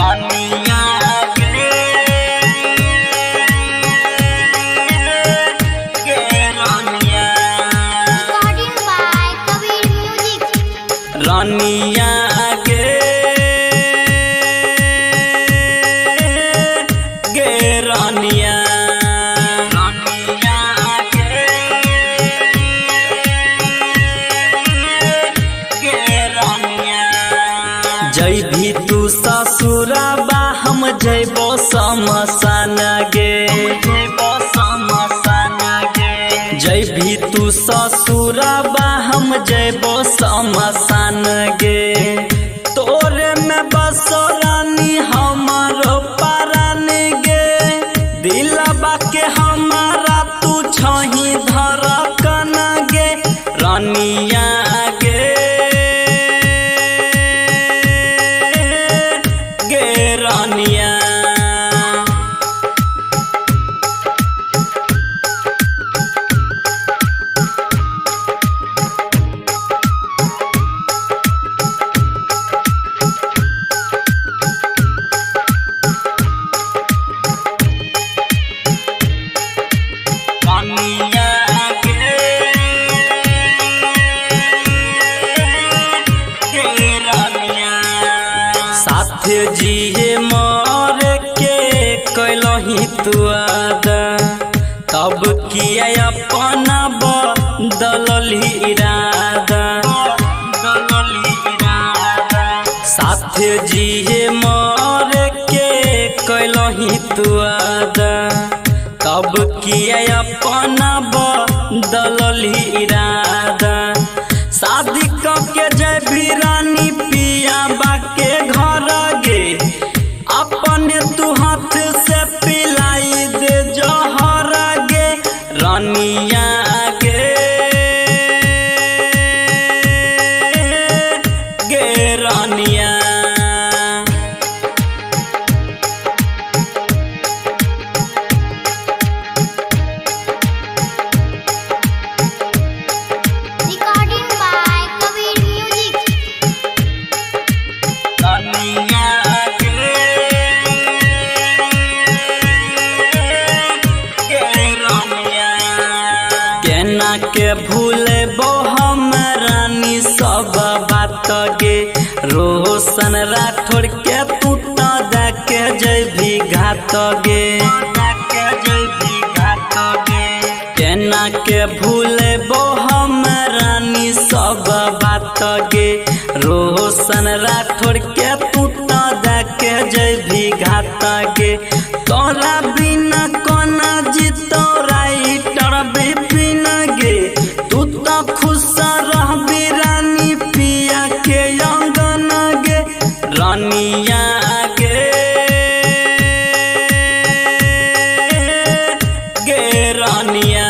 रानिया गे रानिया। Recording by Kabir Music. रानिया गे रानिया। जय भी तू ससुराबा हम जैबो समसान गे। जय भी तू ससुराबा हम जैबो समसान गे। तोरे में बसो रानी हमारो परान गे। दिलबा के हमारा तू छही धड़कन गे। रानिया गे रानिया। रानिया रानिया। साथ जिए मर के कैलही तू आदा। तब किया अपना बदलली इरादा। साथ जिए मर के कैलही तू आदा। तब किया अपना बदलली इरादा। शादी के जय भी रानी पिया बाके घर गे। अपने तू हाथ से पिलाई दे जहर गे। रानिया गे रानिया। Recording by Kabir Music. रानिया रानिया। केना के भूले बो हम रानी सब बात गे। रोशन राठौर के तू तो देखे जय भी घात गे। केना के भूले बो हम रानी सब बात गे। रोशन राठौर के तू तो देखे जय भी घात गे। तोरा बिना कोना जीतो राइटर बिपिन गे। तू तो खुश रहबी रानी पिया के अंगन गे। रानिया गे रानिया।